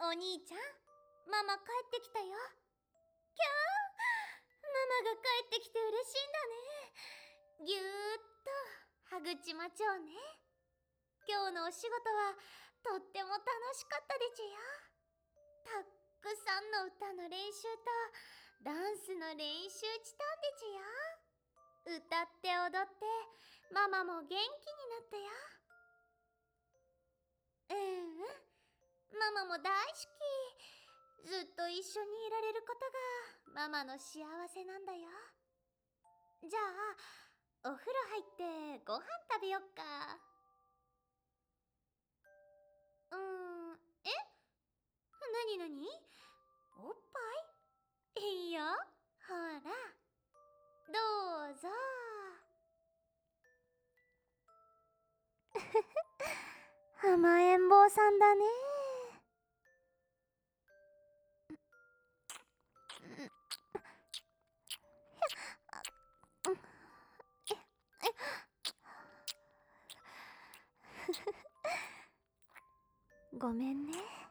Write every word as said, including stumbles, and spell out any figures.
お兄ちゃん、ママ帰ってきたよ。きゃー、ママが帰ってきて嬉しいんだね。ぎゅーっとはぐちまちょうね。今日のお仕事はとっても楽しかったでちゅよ。たっくさんの歌の練習とダンスの練習したんでちゅよ。歌って踊ってママも元気になったよ。うんうん、ママも大好き。ずっと一緒にいられることがママの幸せなんだよ。じゃあお風呂入ってご飯食べよっか。うーん、え、なになに？おっぱい？いいよ、ほらどうぞ。甘えん坊さんだね。ごめんね。